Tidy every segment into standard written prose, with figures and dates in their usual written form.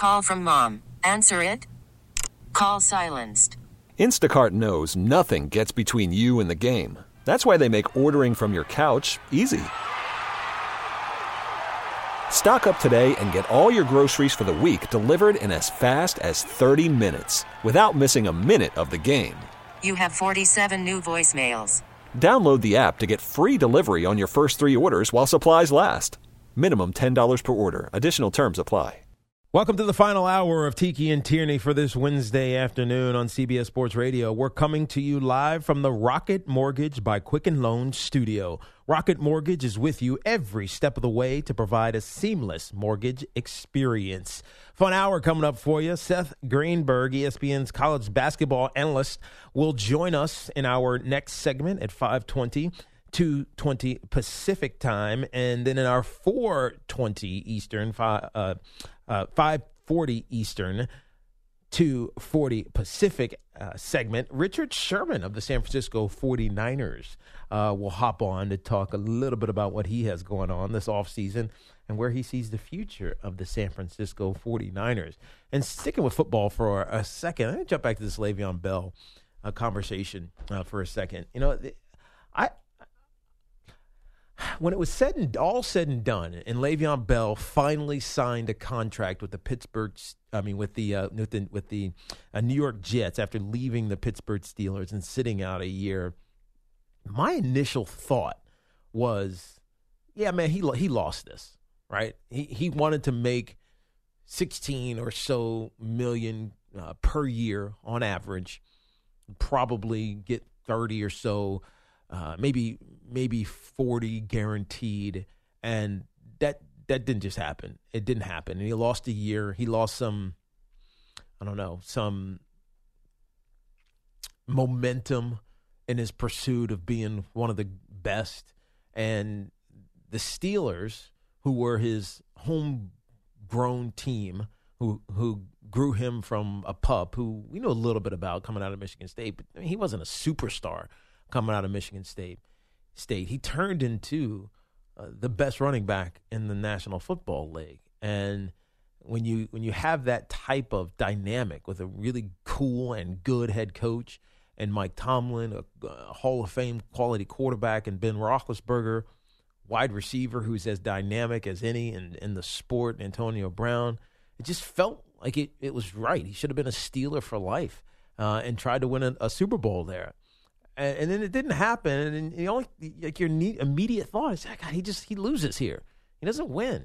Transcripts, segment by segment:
Call from mom. Answer it. Call silenced. Instacart knows nothing gets between you and the game. That's why they make ordering from your couch easy. Stock up today and get all your groceries for the week delivered in as fast as 30 minutes without missing a minute of the game. You have 47 new voicemails. Download the app to get free delivery on your first 3 orders while supplies last. Minimum $10 per order. Additional terms apply. Welcome to the final hour of Tiki and Tierney for this Wednesday afternoon on CBS Sports Radio. We're coming to you live from the Rocket Mortgage by Quicken Loans studio. Rocket Mortgage is with you every step of the way to provide a seamless mortgage experience. Fun hour coming up for you. Seth Greenberg, ESPN's college basketball analyst, will join us in our next segment at 5:20. 2:20 Pacific time, and then in our 4:20 Eastern, 5:40 Eastern, 2:40 Pacific segment, Richard Sherman of the San Francisco 49ers will hop on to talk a little bit about what he has going on this offseason and where he sees the future of the San Francisco 49ers. And sticking with football for a second, I'm going to jump back to this Le'Veon Bell conversation for a second. You know, when it was all said and done, and Le'Veon Bell finally signed a contract with the New York Jets after leaving the Pittsburgh Steelers and sitting out a year, my initial thought was, yeah, man, he lost this, right? He wanted to make 16 or so million per year on average, probably get 30 or so. Maybe 40 guaranteed, and that didn't just happen. It didn't happen, and he lost a year. He lost some momentum in his pursuit of being one of the best. And the Steelers, who were his homegrown team, who grew him from a pup, who we know a little bit about coming out of Michigan State, but I mean, he wasn't a superstar coming out of Michigan State. He turned into the best running back in the National Football League. And when you have that type of dynamic with a really cool and good head coach and Mike Tomlin, a Hall of Fame quality quarterback, and Ben Roethlisberger, wide receiver who's as dynamic as any in the sport, Antonio Brown, it just felt like it was right. He should have been a Steeler for life and tried to win a Super Bowl there. And then it didn't happen, and your immediate thought is, God, he loses here. He doesn't win.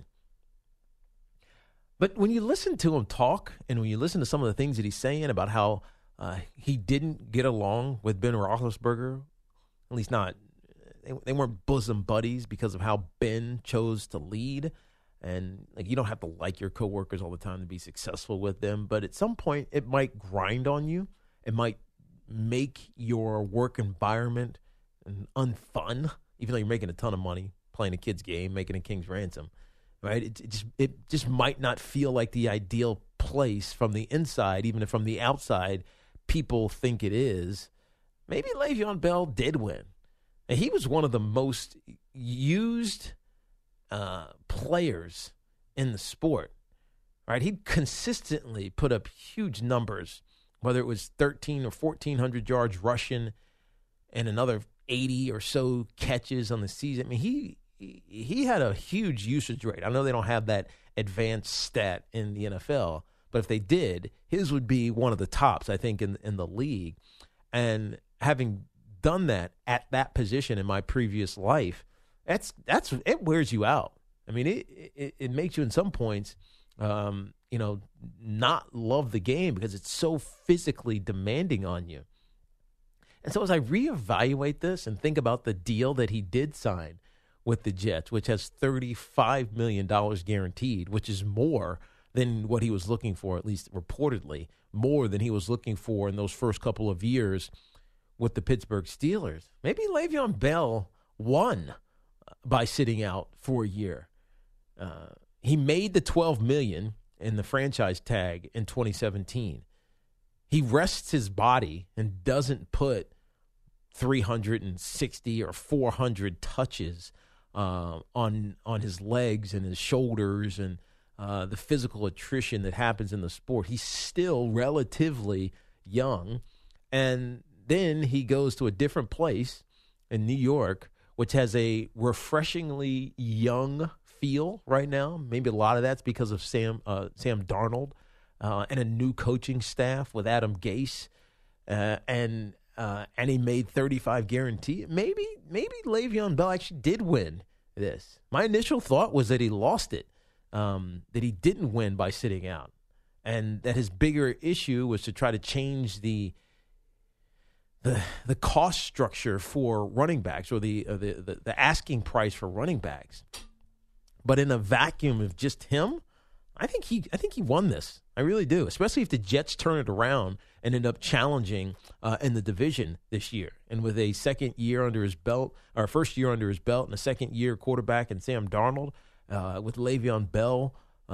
But when you listen to him talk, and when you listen to some of the things that he's saying about how he didn't get along with Ben Roethlisberger, at least not, they weren't bosom buddies because of how Ben chose to lead. And like, you don't have to like your coworkers all the time to be successful with them, but at some point it might grind on you. It might make your work environment unfun, even though you're making a ton of money playing a kid's game, making a king's ransom, right? It just might not feel like the ideal place from the inside, even if from the outside people think it is. Maybe Le'Veon Bell did win. And he was one of the most used players in the sport, right? He consistently put up huge numbers, whether it was 1,300 or 1,400 yards rushing and another 80 or so catches on the season. I mean, he had a huge usage rate. I know they don't have that advanced stat in the NFL, but if they did, his would be one of the tops, I think, in the league. And having done that at that position in my previous life, it wears you out. I mean, it makes you in some points not love the game because it's so physically demanding on you. And so as I reevaluate this and think about the deal that he did sign with the Jets, which has $35 million guaranteed, which is more than what he was looking for, at least reportedly, more than he was looking for in those first couple of years with the Pittsburgh Steelers. Maybe Le'Veon Bell won by sitting out for a year. He made the $12 million in the franchise tag in 2017. He rests his body and doesn't put 360 or 400 touches on his legs and his shoulders and the physical attrition that happens in the sport. He's still relatively young. And then he goes to a different place in New York, which has a refreshingly young feel right now. Maybe a lot of that's because of Sam Darnold and a new coaching staff with Adam Gase. And he made 35 guarantee. Maybe Le'Veon Bell actually did win this. My initial thought was that he lost it, that he didn't win by sitting out, and that his bigger issue was to try to change the cost structure for running backs, or the asking price for running backs. But in a vacuum of just him, I think he won this. I really do, especially if the Jets turn it around and end up challenging in the division this year. And with a second year under his belt, or first year under his belt, and a second year quarterback in Sam Darnold, with Le'Veon Bell,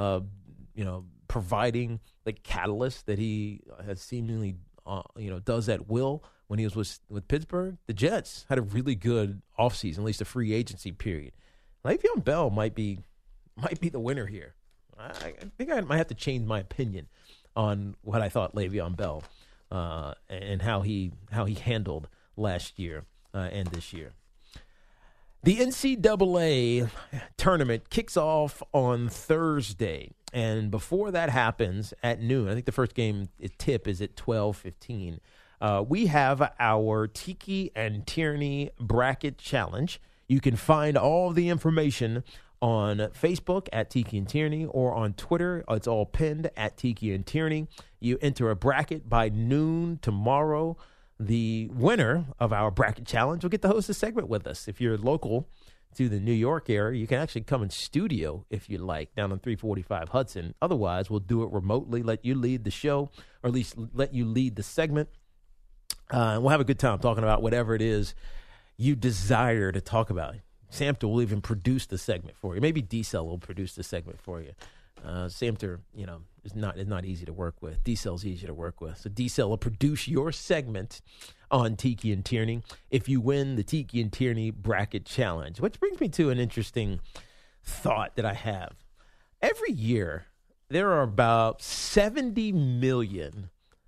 providing the catalyst that he has seemingly, does at will when he was with Pittsburgh, the Jets had a really good offseason, at least a free agency period. Le'Veon Bell might be the winner here. I think I might have to change my opinion on what I thought Le'Veon Bell and how he handled last year and this year. The NCAA tournament kicks off on Thursday, and before that happens at noon, I think the first game tip is at 12:15. We have our Tiki and Tierney Bracket Challenge. You can find all the information on Facebook at Tiki and Tierney, or on Twitter. It's all pinned at Tiki and Tierney. You enter a bracket by noon tomorrow. The winner of our bracket challenge will get to host a segment with us. If you're local to the New York area, you can actually come in studio if you like, down on 345 Hudson. Otherwise, we'll do it remotely, let you lead the show, or at least let you lead the segment. And we'll have a good time talking about whatever it is you desire to talk about. Samter will even produce the segment for you. Maybe D-Cell will produce the segment for you. Samter, is not easy to work with. D-Cell's easy to work with. So D-Cell will produce your segment on Tiki and Tierney if you win the Tiki and Tierney Bracket Challenge. Which brings me to an interesting thought that I have. Every year, there are about 70 million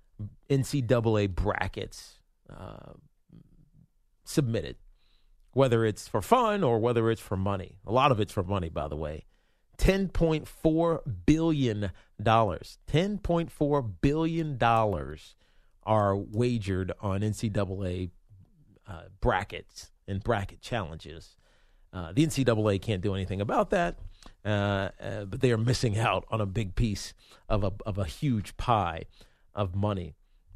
NCAA brackets submitted, whether it's for fun or whether it's for money. A lot of it's for money, by the way. $10.4 billion. $10.4 billion are wagered on NCAA brackets and bracket challenges. The NCAA can't do anything about that, but they are missing out on a big piece of a huge pie of money.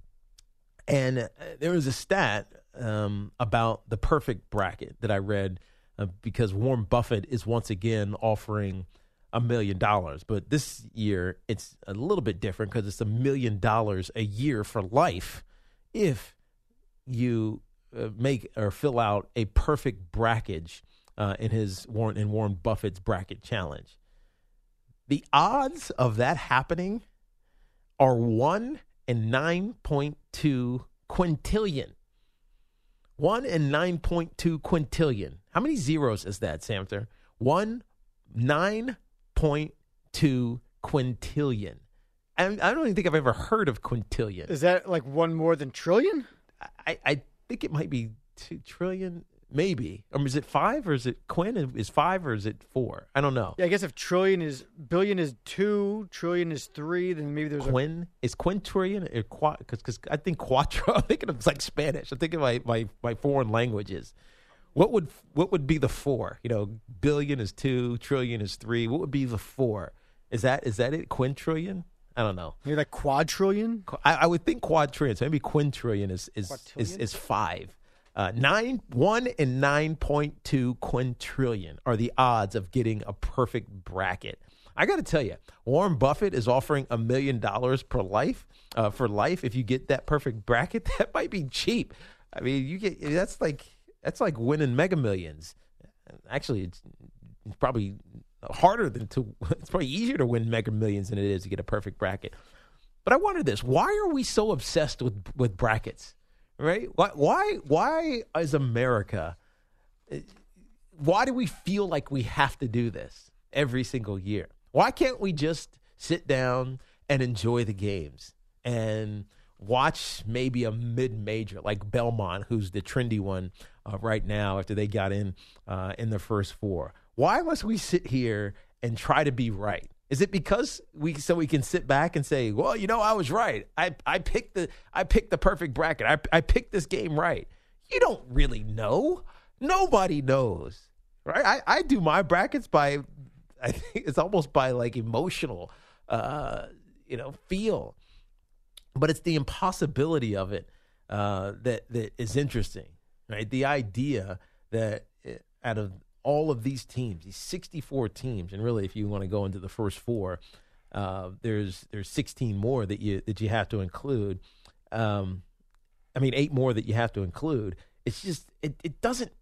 And there was a stat about the perfect bracket that I read because Warren Buffett is once again offering $1 million. But this year, it's a little bit different because it's $1 million a year for life if you make or fill out a perfect bracket in Warren Buffett's bracket challenge. The odds of that happening are 1 in 9.2 quintillion. 1 in 9.2 quintillion. How many zeros is that, Samter? 9.2 quintillion. And I don't even think I've ever heard of quintillion. Is that like one more than trillion? I think it might be 2 trillion, maybe. Or is it 5 or is it quin? Is 5 or is it 4? I don't know. Yeah, I guess if billion is 2, trillion is 3, then maybe there's Is quintillion or because I think quattro. I'm thinking of like Spanish. I'm thinking of my foreign languages. What would be the 4? Billion is 2, trillion is 3. What would be the 4? Is that it? Quintillion? I don't know. Maybe like quadrillion? I would think quadrillion. So maybe quintillion is 5. 1 in 9.2 quintillion are the odds of getting a perfect bracket. I got to tell you, Warren Buffett is offering $1 million for life if you get that perfect bracket. That might be cheap. I mean, that's like winning Mega Millions. Actually, it's probably it's probably easier to win Mega Millions than it is to get a perfect bracket. But I wonder this: why are we so obsessed with brackets? Right? Why is America? Why do we feel like we have to do this every single year? Why can't we just sit down and enjoy the games and watch maybe a mid-major like Belmont, who's the trendy one right now after they got in the first four? Why must we sit here and try to be right? Is it because we can sit back and say, well, I was right. I picked the perfect bracket. I picked this game right. You don't really know. Nobody knows, right? I do my brackets by, I think it's almost by like emotional, feel. But it's the impossibility of it that is interesting, right? The idea that out of all of these teams, these 64 teams, and really, if you want to go into the first four, there's 16 more that you have to include. 8 more that you have to include. It's just it doesn't.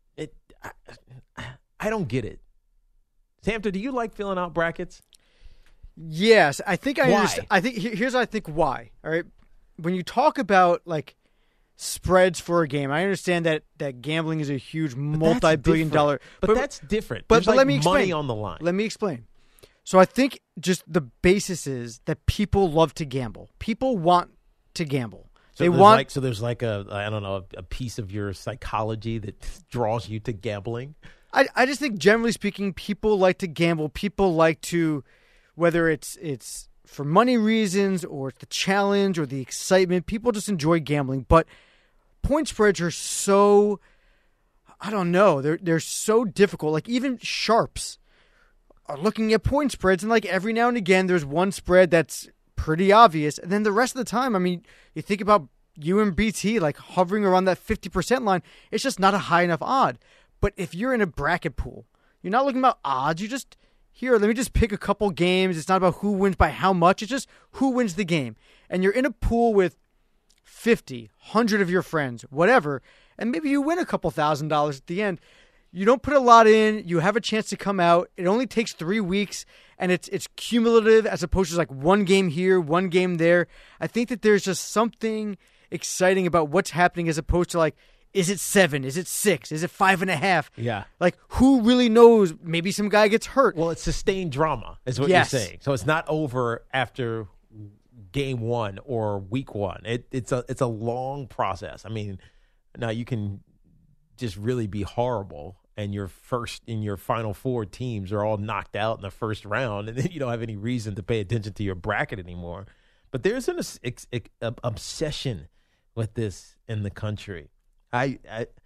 I don't get it. Samter, do you like filling out brackets? Yes, I think I Why? understand. I think here's I think why. All right, when you talk about like spreads for a game, I understand that gambling is a huge multi-billion-dollar. But that's different. But There's let me explain. money on the line. Let me explain. So I think just the basis is that people love to gamble. People want to gamble. So there's like a piece of your psychology that draws you to gambling. I just think generally speaking, people like to gamble. People like to, whether it's for money reasons or it's the challenge or the excitement, people just enjoy gambling. But point spreads are so, I don't know, they're so difficult. Like even sharps are looking at point spreads, and like every now and again there's one spread that's pretty obvious, and then the rest of the time, you think about UMBT like hovering around that 50% line, it's just not a high enough odd. But if you're in a bracket pool, you're not looking about odds, you just, let me just pick a couple games. It's not about who wins by how much, it's just who wins the game. And you're in a pool with 50, 100 of your friends, whatever, and maybe you win a couple $1,000s at the end. You don't put a lot in. You have a chance to come out. It only takes 3 weeks, and it's cumulative as opposed to like one game here, one game there. I think that there's just something exciting about what's happening as opposed to like, is it 7? Is it 6? Is it 5.5? Yeah. Like, who really knows? Maybe some guy gets hurt. Well, it's sustained drama is what Yes. you're saying. So it's not over after game one or week one. It's a long process. Now you can just really be horrible, and your final four teams are all knocked out in the first round, and then you don't have any reason to pay attention to your bracket anymore. But there's an obsession with this in the country. I'm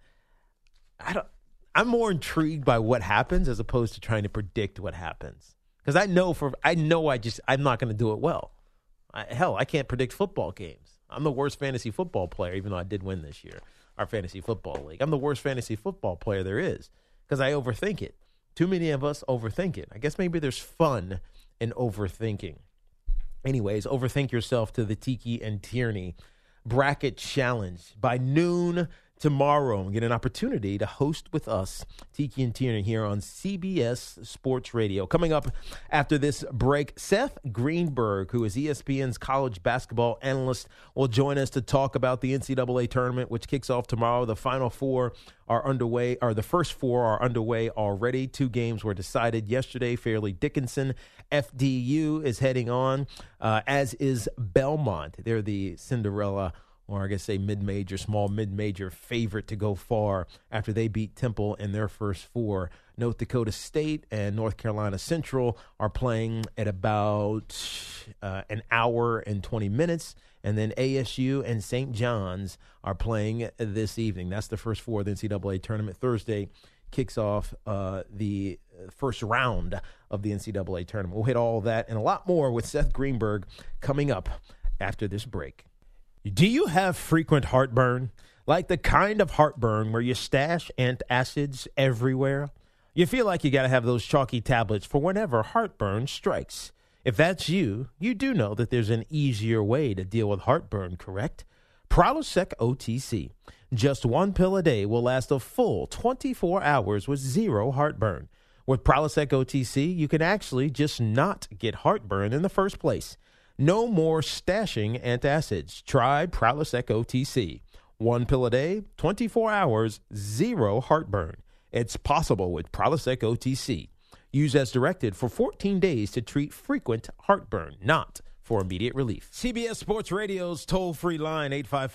more intrigued by what happens as opposed to trying to predict what happens, because I'm not going to do it well. I can't predict football games. I'm the worst fantasy football player, even though I did win this year, our fantasy football league. I'm the worst fantasy football player there is because I overthink it. Too many of us overthink it. I guess maybe there's fun in overthinking. Anyways, overthink yourself to the Tiki and Tierney Bracket Challenge by noon tomorrow, and get an opportunity to host with us, Tiki and Tierney, here on CBS Sports Radio. Coming up after this break, Seth Greenberg, who is ESPN's college basketball analyst, will join us to talk about the NCAA tournament, which kicks off tomorrow. The final four are underway, or the first four are underway already. 2 games were decided yesterday. Fairleigh Dickinson, FDU is heading on, as is Belmont. They're the Cinderella, or I guess say small mid-major favorite to go far after they beat Temple in their first 4. North Dakota State and North Carolina Central are playing at about an hour and 20 minutes. And then ASU and St. John's are playing this evening. That's the first 4 of the NCAA tournament. Thursday kicks off the first round of the NCAA tournament. We'll hit all of that and a lot more with Seth Greenberg coming up after this break. Do you have frequent heartburn? Like the kind of heartburn where you stash antacids everywhere? You feel like you got to have those chalky tablets for whenever heartburn strikes. If that's you, you do know that there's an easier way to deal with heartburn, correct? Prilosec OTC. Just 1 pill a day will last a full 24 hours with 0 heartburn. With Prilosec OTC, you can actually just not get heartburn in the first place. No more stashing antacids. Try Prilosec OTC. 1 pill a day, 24 hours, 0 heartburn. It's possible with Prilosec OTC. Use as directed for 14 days to treat frequent heartburn, not for immediate relief. CBS Sports Radio's toll-free line,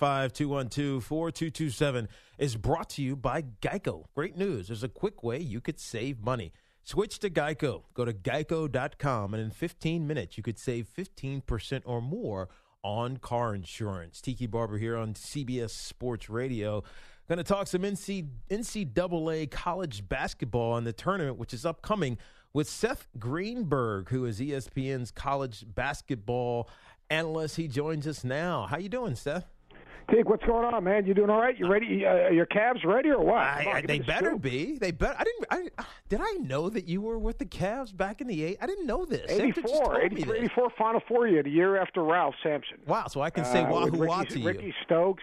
855-212-4227, is brought to you by Geico. Great news. There's a quick way you could save money. Switch to Geico. Go to geico.com, and in 15 minutes, you could save 15% or more on car insurance. Tiki Barber here on CBS Sports Radio. Going to talk some NCAA college basketball in the tournament, which is upcoming, with Seth Greenberg, who is ESPN's college basketball analyst. He joins us now. How you doing, Seth? Tig, what's going on, man? You doing all right? You ready? Your Cavs ready or what? They better be. They better. Did I know that you were with the Cavs back in the 80s? I didn't know this. 84 Final Four year, the year after Ralph Sampson. Wow, so I can say wahoo wah to you. Ricky Stokes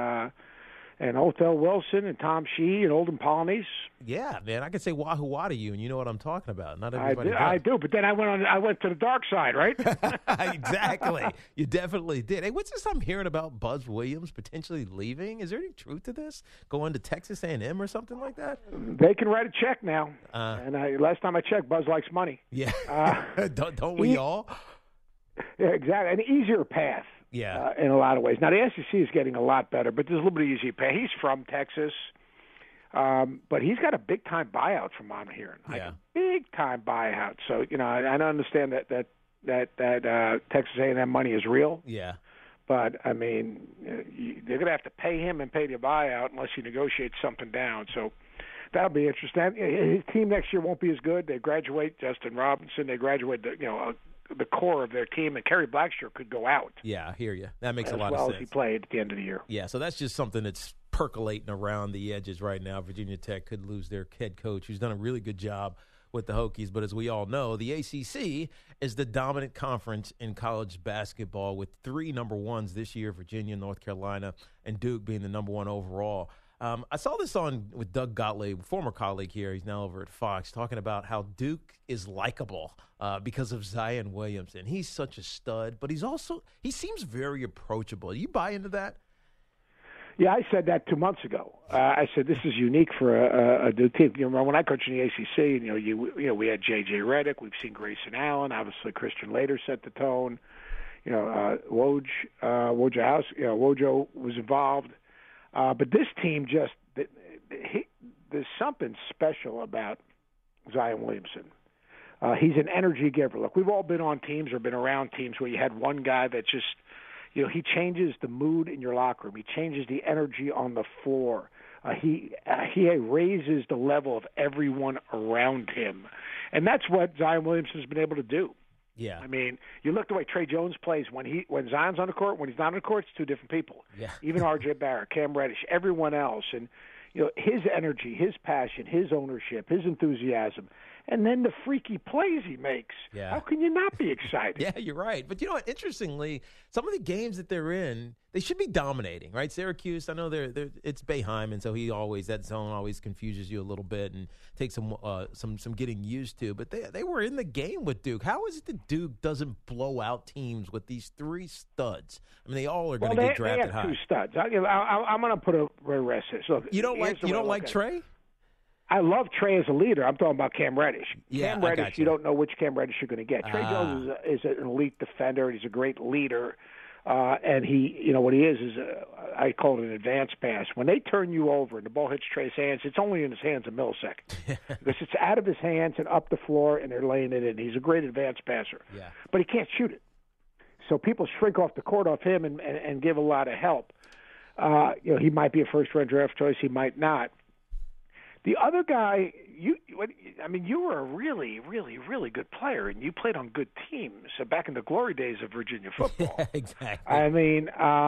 and Othell Wilson and Tom Shee and Olden Polynice. Yeah, man, I can say wahoo wah to you, and you know what I'm talking about. Not everybody does. I do, but then I went to the dark side, right? Exactly. You definitely did. Hey, what's this I'm hearing about Buzz Williams potentially leaving? Is there any truth to this? Going to Texas A&M or something like that? They can write a check now. And last time I checked, Buzz likes money. Yeah. Don't we all? Yeah, exactly. An easier path. Yeah, in a lot of ways. Now, the SEC is getting a lot better, but there's a little bit easier pay. He's from Texas, but he's got a big-time buyout from what I'm hearing. Like a big-time buyout. So, I don't understand that Texas A&M money is real. Yeah. But, I mean, they're going to have to pay him and pay the buyout unless he negotiates something down. So that'll be interesting. His team next year won't be as good. They graduate Justin Robinson. They graduate, the core of their team, and Kerry Blackshear could go out. Yeah, I hear you. That makes a lot of sense. As well as he played at the end of the year. Yeah, so that's just something that's percolating around the edges right now. Virginia Tech could lose their head coach, who's done a really good job with the Hokies. But as we all know, the ACC is the dominant conference in college basketball with 3 number ones this year, Virginia, North Carolina, and Duke being the number 1 overall. I saw this with Doug Gottlieb, former colleague here. He's now over at Fox, talking about how Duke is likable because of Zion Williamson. He's such a stud, but he seems very approachable. You buy into that? Yeah, I said that 2 months ago. I said this is unique for a Duke team. You remember when I coached in the ACC? We had J.J. Redick. We've seen Grayson Allen. Obviously, Christian Laettner set the tone. Wojo was involved. But this team there's something special about Zion Williamson. He's an energy giver. Look, we've all been on teams or been around teams where you had one guy that just, he changes the mood in your locker room. He changes the energy on the floor. He raises the level of everyone around him. And that's what Zion Williamson's been able to do. Yeah. I mean, you look the way Trey Jones plays when Zion's on the court, when he's not on the court, it's 2 different people. Yeah. Even R.J. Barrett, Cam Reddish, everyone else. And, his energy, his passion, his ownership, his enthusiasm, and then the freaky plays he makes. Yeah. How can you not be excited? Yeah, you're right. But you know what? Interestingly, some of the games that they're in, they should be dominating, right? Syracuse, I know it's Boeheim, and so that zone always confuses you a little bit and takes some getting used to. But they were in the game with Duke. How is it that Duke doesn't blow out teams with these 3 studs? I mean, they all are going to get drafted high. They have 2 studs. I'm going to put a rest this. Look, you don't like Trey? I love Trey as a leader. I'm talking about Cam Reddish. Yeah, Cam Reddish, you don't know which Cam Reddish you're going to get. Trey Jones is an elite defender, and he's a great leader. And he, what he is I call it an advanced pass. When they turn you over and the ball hits Trey's hands, it's only in his hands a millisecond. Because it's out of his hands and up the floor, and they're laying it in. He's a great advanced passer. Yeah. But he can't shoot it. So people shrink off the court off him and give a lot of help. He might be a first-round draft choice. He might not. The other guy, you were a really, really, really good player, and you played on good teams back in the glory days of Virginia football. Yeah, exactly. I mean,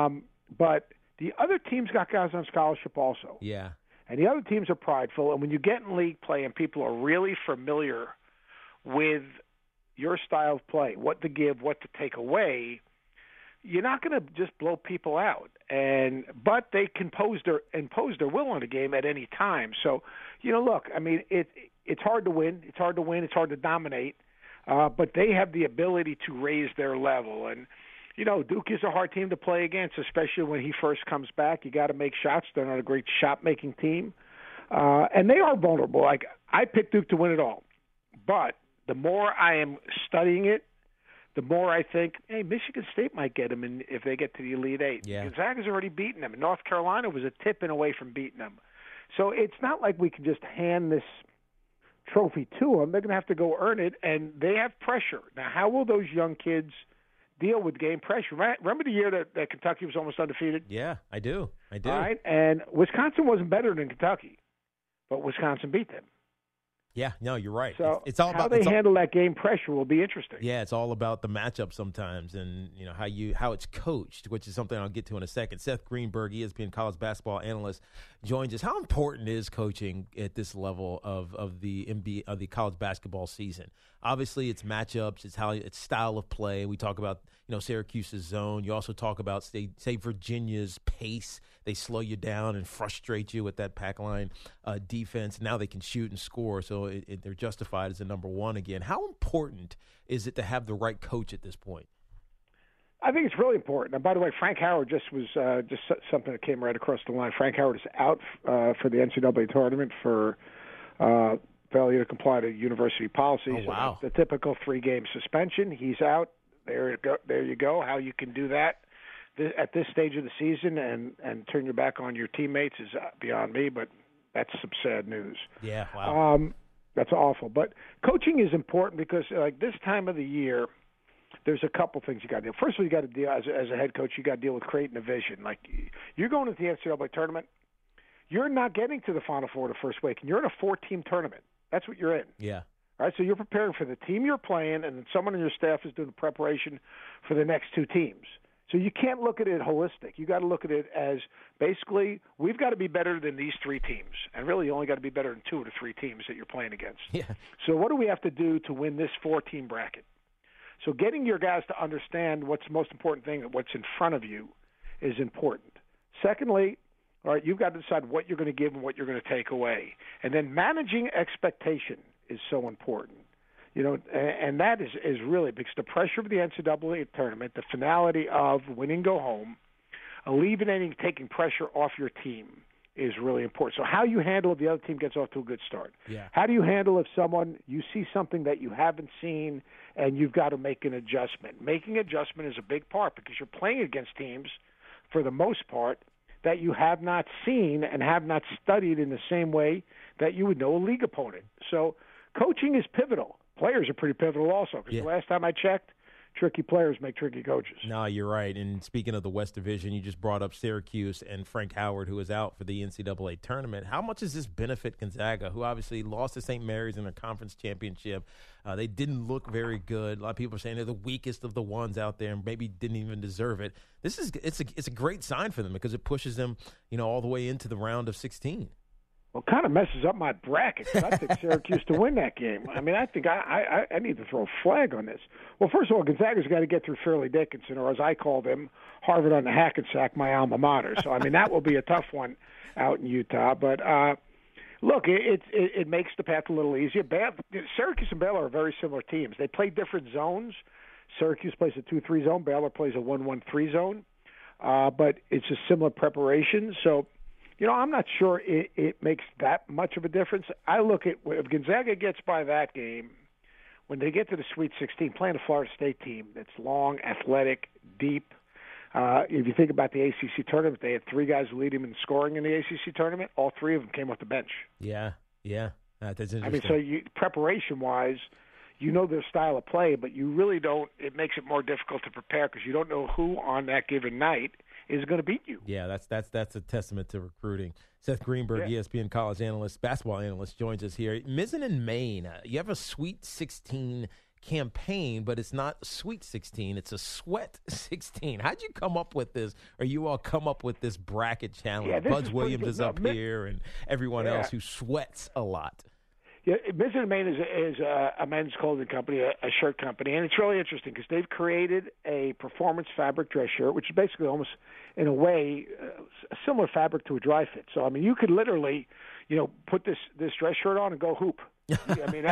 but the other teams got guys on scholarship also. Yeah. And the other teams are prideful, and when you get in league play and people are really familiar with your style of play, what to give, what to take away, you're not going to just blow people out. But they can impose their will on the game at any time. So, look, I mean, it's hard to win. It's hard to win. It's hard to dominate. But they have the ability to raise their level. And, Duke is a hard team to play against, especially when he first comes back. You got to make shots. They're not a great shot-making team. And they are vulnerable. Like, I picked Duke to win it all. But the more I am studying it, the more I think, hey, Michigan State might get them if they get to the Elite Eight. Yeah. Gonzaga's already beaten them. North Carolina was a tip away from beating them. So it's not like we can just hand this trophy to them. They're going to have to go earn it, and they have pressure. Now, how will those young kids deal with game pressure? Remember the year that Kentucky was almost undefeated? Yeah, I do. All right, and Wisconsin wasn't better than Kentucky, but Wisconsin beat them. Yeah, no, you're right. So it's all how about they handle that game pressure will be interesting. Yeah, it's all about the matchup sometimes, and how it's coached, which is something I'll get to in a second. Seth Greenberg, ESPN college basketball analyst, joins us. How important is coaching at this level of the NBA of the college basketball season? Obviously, it's matchups, it's style of play. We talk about Syracuse's zone. You also talk about say Virginia's pace. They slow you down and frustrate you with that pack line defense. Now they can shoot and score, so they're justified as a number one again. How important is it to have the right coach at this point? I think it's really important. And by the way, Frank Howard just was just something that came right across the line. Frank Howard is out for the NCAA tournament for failure to comply to university policy. Oh, wow. So the typical 3-game suspension. He's out. There you go. How you can do that at this stage of the season and turn your back on your teammates is beyond me, but that's some sad news. Yeah, wow. That's awful. But coaching is important because like this time of the year, there's a couple things you got to do. First of all, you got to deal as a head coach. You got to deal with creating a vision. Like you're going to the NCAA tournament, you're not getting to the Final Four the first week, and you're in a 4-team tournament. That's what you're in. Yeah. All right, so you're preparing for the team you're playing, and then someone on your staff is doing the preparation for the next 2 teams. So you can't look at it holistic. You got to look at it as basically we've got to be better than these 3 teams, and really you only got to be better than 2 of the 3 teams that you're playing against. Yeah. So what do we have to do to win this 4-team bracket? So getting your guys to understand what's the most important thing, what's in front of you, is important. Secondly, all right, you've got to decide what you're going to give and what you're going to take away, and then managing expectation is so important. And that is really because the pressure of the NCAA tournament, the finality of winning, go home, alleviating, taking pressure off your team is really important. So how you handle if the other team gets off to a good start. Yeah. How do you handle if you see something that you haven't seen and you've got to make an adjustment? Making adjustment is a big part because you're playing against teams, for the most part, that you have not seen and have not studied in the same way that you would know a league opponent. So coaching is pivotal. Players are pretty pivotal also because the last time I checked, tricky players make tricky coaches. No, you're right. And speaking of the West Division, you just brought up Syracuse and Frank Howard, who is out for the NCAA tournament. How much does this benefit Gonzaga, who obviously lost to St. Mary's in their conference championship? They didn't look very good. A lot of people are saying they're the weakest of the ones out there and maybe didn't even deserve it. It's a great sign for them because it pushes them, all the way into the round of 16. Well, it kind of messes up my bracket because I think Syracuse to win that game. I mean, I think I need to throw a flag on this. Well, first of all, Gonzaga's got to get through Fairleigh Dickinson, or as I call them, Harvard on the Hackensack, my alma mater. So, I mean, that will be a tough one out in Utah. But, look, it makes the path a little easier. Syracuse and Baylor are very similar teams. They play different zones. Syracuse plays a 2-3 zone. Baylor plays a 1-1-3 zone. But it's a similar preparation. So, I'm not sure it makes that much of a difference. I look at if Gonzaga gets by that game, when they get to the Sweet 16, playing a Florida State team that's long, athletic, deep. If you think about the ACC tournament, they had 3 guys who lead them in scoring in the ACC tournament. All 3 of them came off the bench. Yeah. That's interesting. I mean, so preparation-wise, their style of play, but you really don't. It makes it more difficult to prepare because you don't know who on that given night is going to beat you. Yeah, that's a testament to recruiting. Seth Greenberg, ESPN college analyst, basketball analyst, joins us here. Mizzen in Maine, you have a Sweet 16 campaign, but it's not Sweet 16, it's a Sweat 16. How'd you come up with this, or you all come up with this bracket challenge? Yeah, Buzz Williams is up here and everyone else who sweats a lot. Yeah, Mizzen in Maine is a men's clothing company, a shirt company, and it's really interesting because they've created a performance fabric dress shirt, which is basically almost, in a way, a similar fabric to a dry fit. So, I mean, you could literally, put this dress shirt on and go hoop. I mean,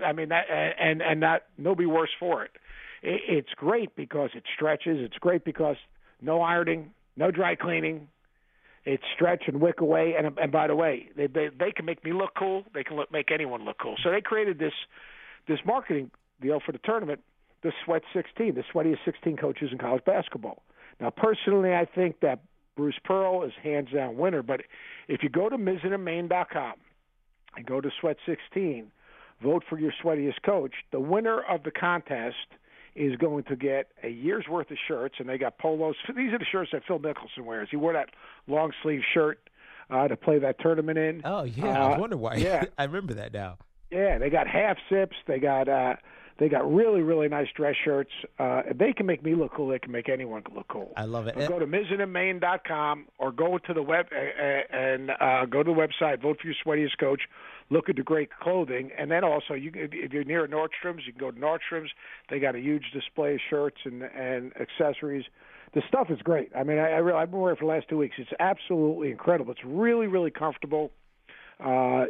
and not nobody worse for it. It's great because it stretches. It's great because no ironing, no dry cleaning. It's stretch and wick away. And by the way, they can make me look cool. They can make anyone look cool. So they created this this marketing deal for the tournament, the Sweat 16, the sweatiest 16 coaches in college basketball. Now, personally, I think that Bruce Pearl is hands-down winner, but if you go to MizzenandMaine.com and go to Sweat 16, vote for your sweatiest coach, the winner of the contest is going to get a year's worth of shirts, and they got polos. These are the shirts that Phil Mickelson wears. He wore that long-sleeve shirt to play that tournament in. Oh, yeah. I was wondering why. Yeah. I remember that now. Yeah, they got half zips. They got really, really nice dress shirts. If they can make me look cool, they can make anyone look cool. I love it. So go to MizzenandMaine.com or go to the web and go to the website, vote for your sweatiest coach, look at the great clothing, and then also if you're near Nordstrom's, you can go to Nordstrom's. They got a huge display of shirts and accessories. The stuff is great. I mean, I've been wearing it for the last 2 weeks. It's absolutely incredible. It's really, really comfortable. And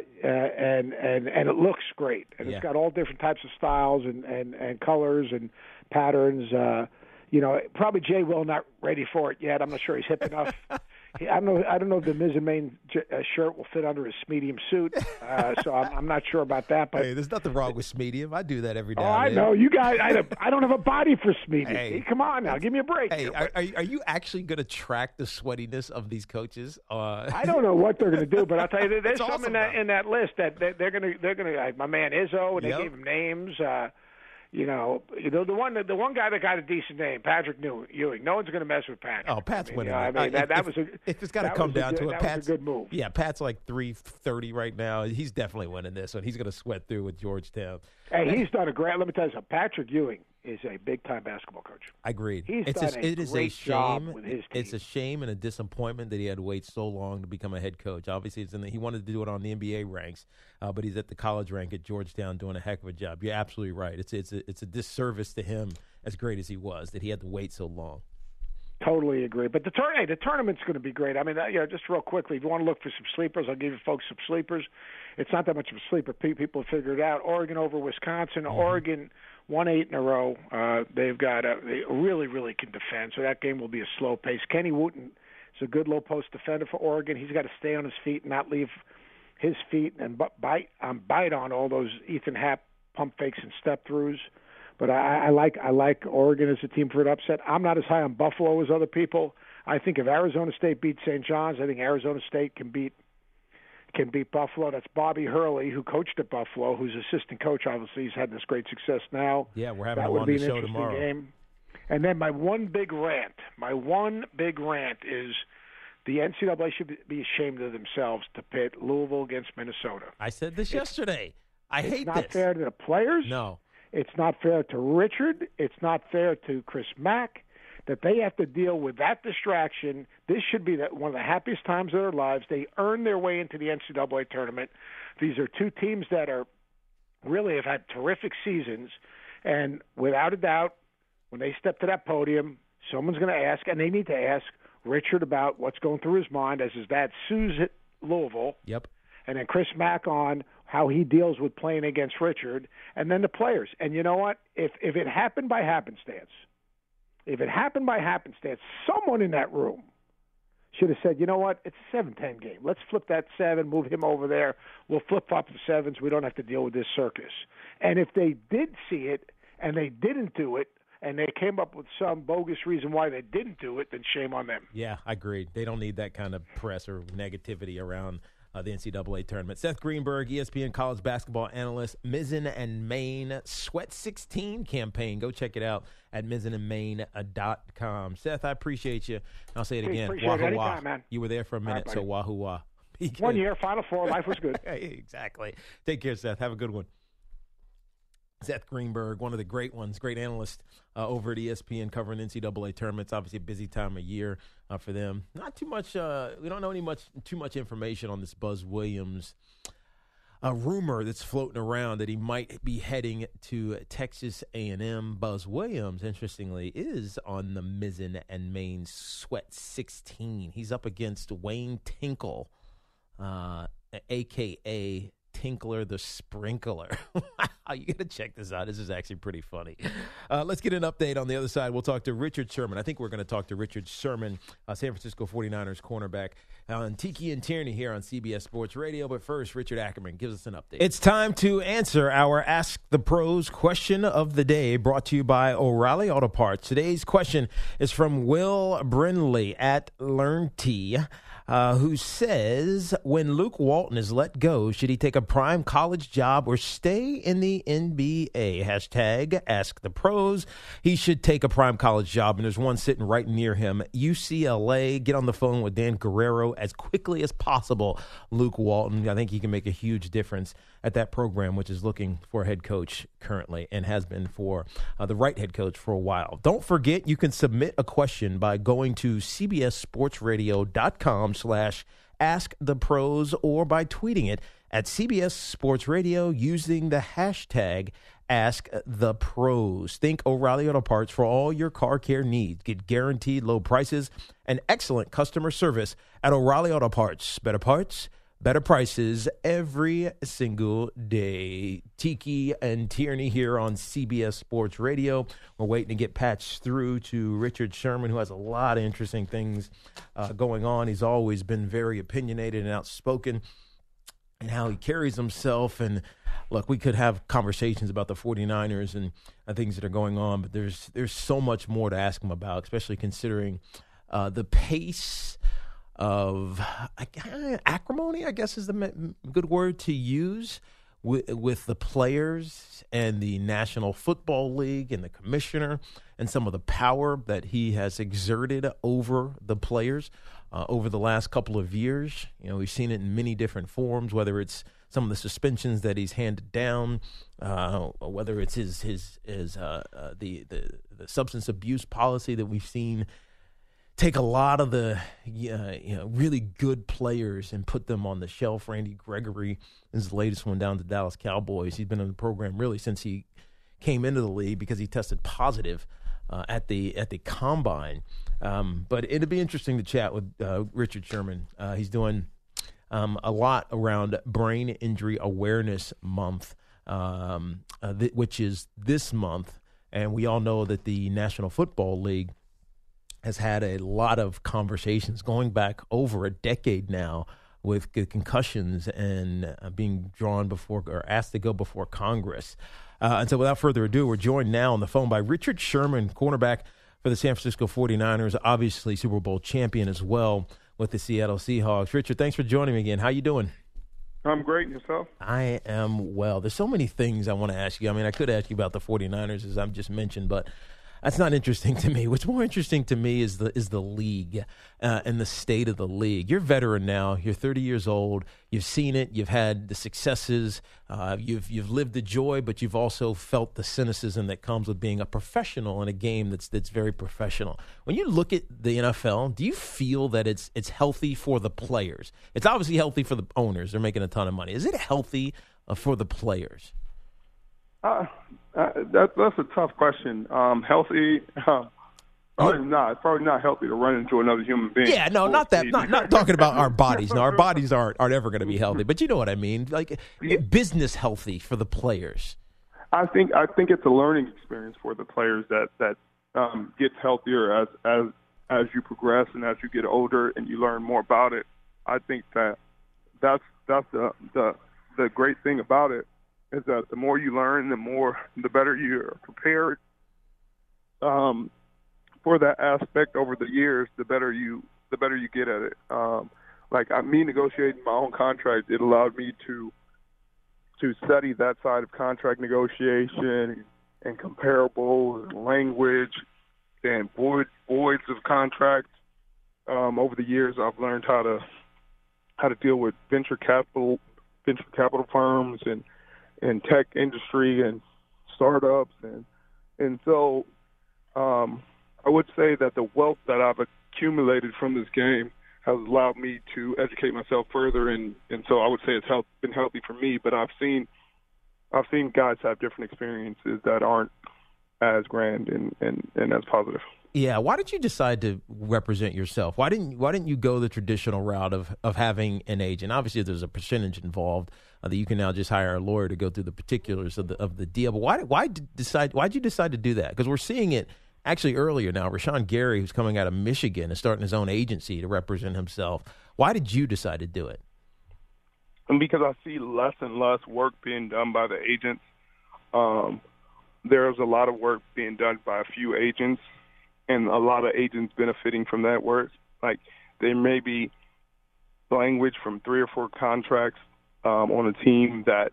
it looks great, and It's got all different types of styles and colors and patterns. Probably Jay Will not ready for it yet. I'm not sure he's hip enough. I don't know if the Miz and Maine shirt will fit under his medium suit, so I'm not sure about that. But hey, there's nothing wrong with medium. I do that every day. Oh, I know you guys. I don't have a body for medium. Hey, come on now, give me a break. Hey, are you actually going to track the sweatiness of these coaches? I don't know what they're going to do, but I'll tell you, there's some awesome, in that list that they're going to. My man Izzo, and they gave him names. The one guy that got a decent name, Patrick Ewing. No one's going to mess with Patrick. Oh, Pat's winning. If it's got to come down to it, Pat's a good move. Yeah, Pat's like 330 right now. He's definitely winning this one. He's going to sweat through with Georgetown. Hey, he's done a great. Let me tell you something. Patrick Ewing is a big-time basketball coach. Agreed. It is a shame with his team. It's a shame and a disappointment that he had to wait so long to become a head coach. Obviously, he wanted to do it on the NBA ranks, but he's at the college rank at Georgetown doing a heck of a job. You're absolutely right. It's a disservice to him, as great as he was, that he had to wait so long. Totally agree. But the tournament's going to be great. I mean, just real quickly, if you want to look for some sleepers, I'll give you folks some sleepers. It's not that much of a sleeper. People have figured it out. Oregon over Wisconsin. Mm-hmm. Oregon won 8 in a row. They really, really can defend, so that game will be a slow pace. Kenny Wooten is a good low-post defender for Oregon. He's got to stay on his feet and not leave his feet and bite on all those Ethan Happ pump fakes and step-throughs. But I like Oregon as a team for an upset. I'm not as high on Buffalo as other people. I think if Arizona State beats St. John's, I think Arizona State can beat Buffalo. That's Bobby Hurley, who coached at Buffalo, who's assistant coach. Obviously, he's had this great success now. Yeah, we're having him on the show tomorrow. Game. And then my one big rant is the NCAA should be ashamed of themselves to pit Louisville against Minnesota. I said this yesterday. I hate this. It's not fair to the players. No. It's not fair to Richard. It's not fair to Chris Mack that they have to deal with that distraction. This should be one of the happiest times of their lives. They earned their way into the NCAA tournament. These are two teams that really have had terrific seasons, and without a doubt, when they step to that podium, someone's going to ask, and they need to ask Richard about what's going through his mind as his dad sues at Louisville. Yep. And then Chris Mack on how he deals with playing against Richard, and then the players. And you know what? If it happened by happenstance, someone in that room should have said, you know what? It's a 7-10 game. Let's flip that 7, move him over there. We'll flip-flop the 7s. We don't have to deal with this circus. And if they did see it and they didn't do it, and they came up with some bogus reason why they didn't do it, then shame on them. Yeah, I agree. They don't need that kind of press or negativity around the NCAA tournament. Seth Greenberg, ESPN college basketball analyst, Mizzen and Maine Sweat 16 campaign. Go check it out at mizzenandmaine.com. Seth, I appreciate you. I'll say it again. Wahoo wah. Man. You were there for a minute, right, so wahoo wah. 1 year, Final Four, life was good. Exactly. Take care, Seth. Have a good one. Seth Greenberg, one of the great ones, great analyst over at ESPN covering NCAA tournaments. Obviously, a busy time of year for them. Not too much. We don't know too much information on this Buzz Williams rumor that's floating around that he might be heading to Texas A&M. Buzz Williams, interestingly, is on the Mizzen and Maine Sweat 16. He's up against Wayne Tinkle, a.k.a. Tinkler the Sprinkler. You got to check this out. This is actually pretty funny. Let's get an update on the other side. We'll talk to Richard Sherman. I think we're going to talk to Richard Sherman, San Francisco 49ers cornerback, and Tiki and Tierney here on CBS Sports Radio. But first, Richard Ackerman gives us an update. It's time to answer our Ask the Pros question of the day, brought to you by O'Reilly Auto Parts. Today's question is from Will Brindley at LearnT, who says, when Luke Walton is let go, should he take a prime college job or stay in the NBA? Hashtag Ask the Pros. He should take a prime college job, and there's one sitting right near him, UCLA. Get on the phone with Dan Guerrero as quickly as possible. Luke Walton, I think he can make a huge difference at that program, which is looking for a head coach currently and has been for the right head coach for a while. Don't forget, you can submit a question by going to cbssportsradio.com/askthepros or by tweeting it at CBS Sports Radio using the hashtag AskThePros. Think O'Reilly Auto Parts for all your car care needs. Get guaranteed low prices and excellent customer service at O'Reilly Auto Parts. Better parts, better prices every single day. Tiki and Tierney here on CBS Sports Radio. We're waiting to get patched through to Richard Sherman, who has a lot of interesting things going on. He's always been very opinionated and outspoken and how he carries himself. And look, we could have conversations about the 49ers and things that are going on, but there's so much more to ask him about, especially considering the pace of acrimony, I guess is the good word to use, with the players and the National Football League and the commissioner and some of the power that he has exerted over the players over the last couple of years. You know, we've seen it in many different forms, whether it's some of the suspensions that he's handed down, whether it's the substance abuse policy that we've seen take a lot of the really good players and put them on the shelf. Randy Gregory is the latest one down to Dallas Cowboys. He's been in the program really since he came into the league because he tested positive at the combine. But it'd be interesting to chat with Richard Sherman. He's doing a lot around Brain Injury Awareness Month, which is this month. And we all know that the National Football League has had a lot of conversations going back over a decade now with concussions and being drawn before or asked to go before Congress. And so without further ado, we're joined now on the phone by Richard Sherman, cornerback for the San Francisco 49ers, obviously Super Bowl champion as well with the Seattle Seahawks. Richard, thanks for joining me again. How you doing? I'm great. And yourself? I am well. There's so many things I want to ask you. I mean, I could ask you about the 49ers, as I've just mentioned, but that's not interesting to me. What's more interesting to me is the league and the state of the league. You're a veteran now. You're 30 years old. You've seen it. You've had the successes. You've lived the joy, but you've also felt the cynicism that comes with being a professional in a game that's very professional. When you look at the NFL, do you feel that it's healthy for the players? It's obviously healthy for the owners. They're making a ton of money. Is it healthy for the players? That's a tough question. Healthy, probably not. It's probably not healthy to run into another human being. Yeah, no, not that. Not talking about our bodies. No, our bodies aren't ever going to be healthy. But you know what I mean. Like business healthy for the players. I think it's a learning experience for the players that gets healthier as you progress and as you get older and you learn more about it. I think that's the great thing about it. Is that the more you learn, the better you're prepared for that aspect over the years. The better you get at it. Me negotiating my own contract, it allowed me to study that side of contract negotiation and comparables, language, and voids of contracts. Over the years, I've learned how to deal with venture capital firms and tech industry and startups, and so I would say that the wealth that I've accumulated from this game has allowed me to educate myself further, and so I would say it's been healthy for me. But I've seen guys have different experiences that aren't as grand and as positive. Yeah, why did you decide to represent yourself? Why didn't you go the traditional route of having an agent? Obviously, there's a percentage involved that you can now just hire a lawyer to go through the particulars of the deal. But why'd you decide to do that? Because we're seeing it actually earlier now. Rashawn Gary, who's coming out of Michigan, is starting his own agency to represent himself. Why did you decide to do it? And because I see less and less work being done by the agents. There's a lot of work being done by a few agents, and a lot of agents benefiting from that work. Like, there may be language from 3 or 4 contracts on a team that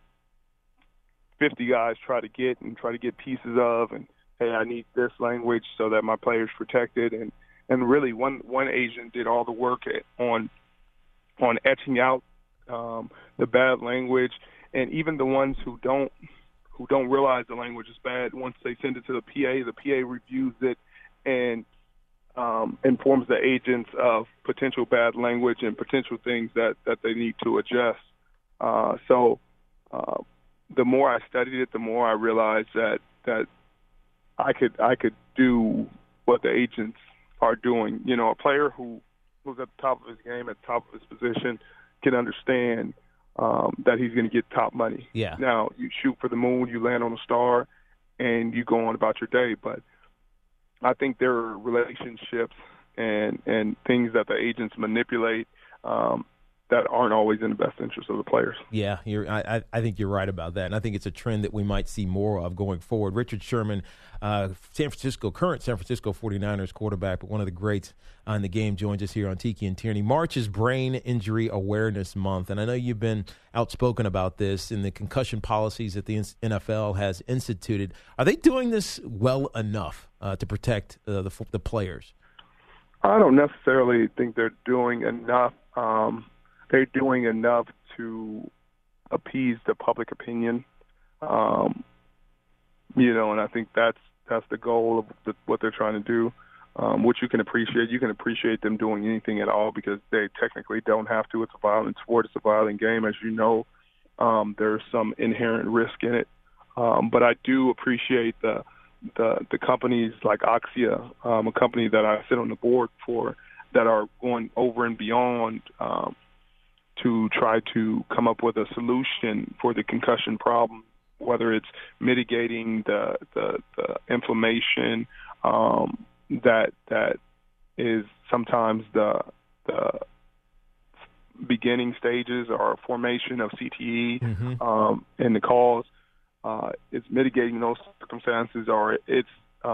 50 guys try to get pieces of, and hey, I need this language so that my player's protected. And really, one agent did all the work on etching out the bad language, and even the ones who don't realize the language is bad. Once they send it to the PA reviews it and informs the agents of potential bad language and potential things that they need to adjust. So the more I studied it, the more I realized that I could do what the agents are doing. You know, a player who's at the top of his game, at the top of his position, can understand that he's going to get top money. Yeah. Now, you shoot for the moon, you land on a star, and you go on about your day. But I think there are relationships and things that the agents manipulate that aren't always in the best interest of the players. Yeah, I think you're right about that, and I think it's a trend that we might see more of going forward. Richard Sherman, current San Francisco 49ers quarterback, but one of the greats in the game, joins us here on Tiki and Tierney. March is Brain Injury Awareness Month, and I know you've been outspoken about this in the concussion policies that the NFL has instituted. Are they doing this well enough to protect the players? I don't necessarily think they're doing enough. They're doing enough to appease the public opinion, and I think that's the goal of what they're trying to do, which you can appreciate. You can appreciate them doing anything at all because they technically don't have to. It's a violent sport. It's a violent game, as you know. There's some inherent risk in it, but I do appreciate the companies like Oxia, a company that I sit on the board for, that are going over and beyond to try to come up with a solution for the concussion problem, whether it's mitigating the inflammation that is sometimes the beginning stages or formation of CTE and the cause. It's mitigating those circumstances, or it's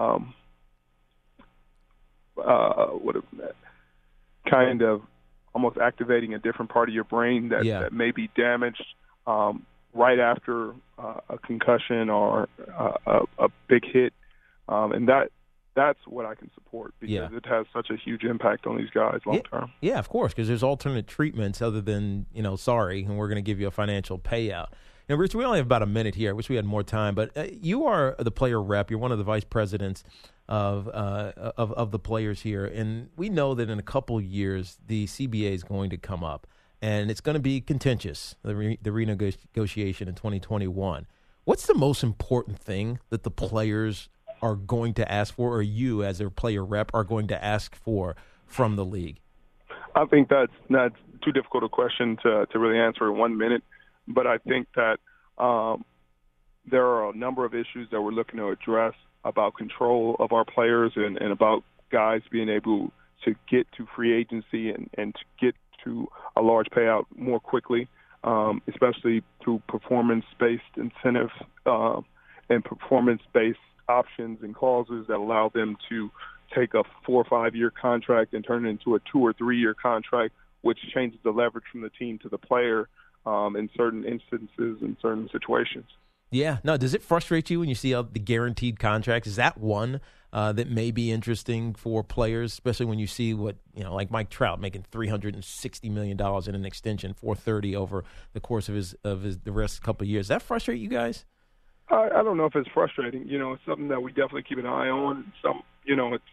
kind of almost activating a different part of your brain that may be damaged right after a concussion or a big hit, and that's what I can support because it has such a huge impact on these guys long term. Yeah, of course, because there's alternate treatments other than sorry, and we're going to give you a financial payout. Now, Rich, we only have about a minute here. I wish we had more time, but you are the player rep. You're one of the vice presidents of the players here, and we know that in a couple years the CBA is going to come up, and it's going to be contentious, the renegotiation in 2021. What's the most important thing that the players are going to ask for, or you as their player rep are going to ask for from the league? I think that's not too difficult a question to really answer in 1 minute. But I think that there are a number of issues that we're looking to address about control of our players and about guys being able to get to free agency and to get to a large payout more quickly, especially through performance-based incentives and performance-based options and clauses that allow them to take a 4 or 5 year contract and turn it into a 2 or 3 year contract, which changes the leverage from the team to the player in certain instances and certain situations. Yeah. No, does it frustrate you when you see the guaranteed contracts? Is that one that may be interesting for players, especially when you see what, like Mike Trout making $360 million in an extension, $430 over the course of the rest couple of years? Does that frustrate you guys? I don't know if it's frustrating. It's something that we definitely keep an eye on. It's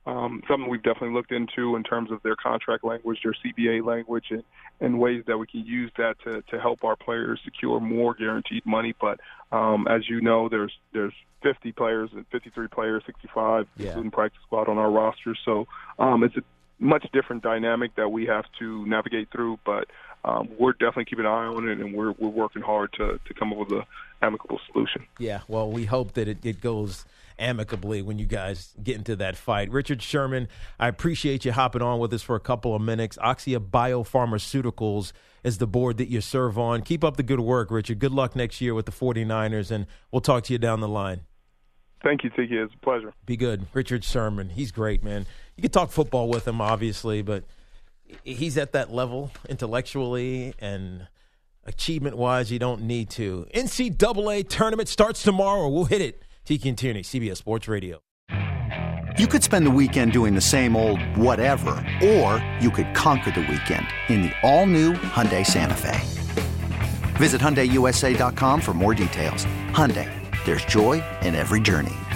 something we've definitely looked into in terms of their contract language, their CBA language, and ways that we can use that to help our players secure more guaranteed money. But as you know, there's 50 players and 53 players, 65, including practice squad on our roster. So it's a much different dynamic that we have to navigate through. But we're definitely keeping an eye on it, and we're working hard to come up with an amicable solution. Yeah, well, we hope that it goes amicably when you guys get into that fight. Richard Sherman, I appreciate you hopping on with us for a couple of minutes. Oxia Biopharmaceuticals is the board that you serve on. Keep up the good work, Richard. Good luck next year with the 49ers, and we'll talk to you down the line. Thank you, Tiki. It's a pleasure. Be good. Richard Sherman, he's great, man. You can talk football with him, obviously, but he's at that level intellectually and achievement-wise. You don't need to. NCAA tournament starts tomorrow. We'll hit it. Tiki and Tierney, CBS Sports Radio. You could spend the weekend doing the same old whatever, or you could conquer the weekend in the all-new Hyundai Santa Fe. Visit HyundaiUSA.com for more details. Hyundai, there's joy in every journey.